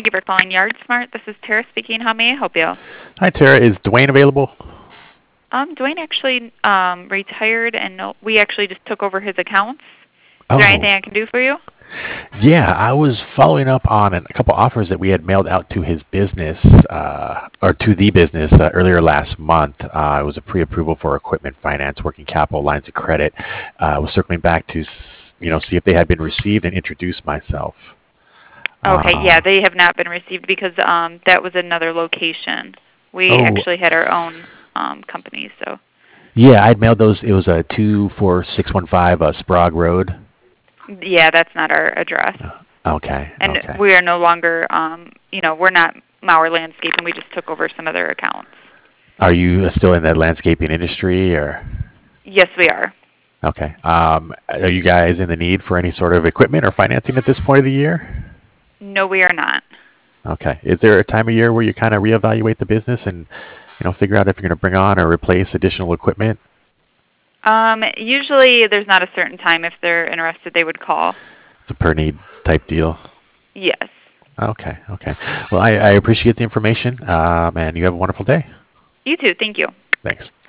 you for calling YardSmart. This is Tara speaking. How may I help you? Hi, Tara. Is Dwayne available? Dwayne actually retired, and we actually just took over his accounts. Is there anything Oh, I can do for you? yeah. I was following up on a couple offers that we had mailed out to his business, or to the business earlier last month. It was a pre-approval for equipment finance, working capital lines of credit. I was circling back to, see if they had been received and introduce myself. Okay, yeah, Uh, they have not been received because that was another location. We oh, actually had our own company, so. yeah. I'd mailed those. It was a 24615 Sprague Road. Yeah, that's not our address. Okay. And Okay. we are no longer, we're not Mauer Landscaping. We just took over some other accounts. Are you still in the landscaping industry, or? Yes, we are. Okay. Are you guys in the need for any sort of equipment or financing at this point of the year? No, we are not. Okay. Is there a time of year where you kind of reevaluate the business and, figure out if you're going to bring on or replace additional equipment? Usually there's not a certain time. If they're interested, they would call. It's a per need type deal. Yes. Okay. Okay. Well, I appreciate the information, and you have a wonderful day. You too. Thank you. Thanks.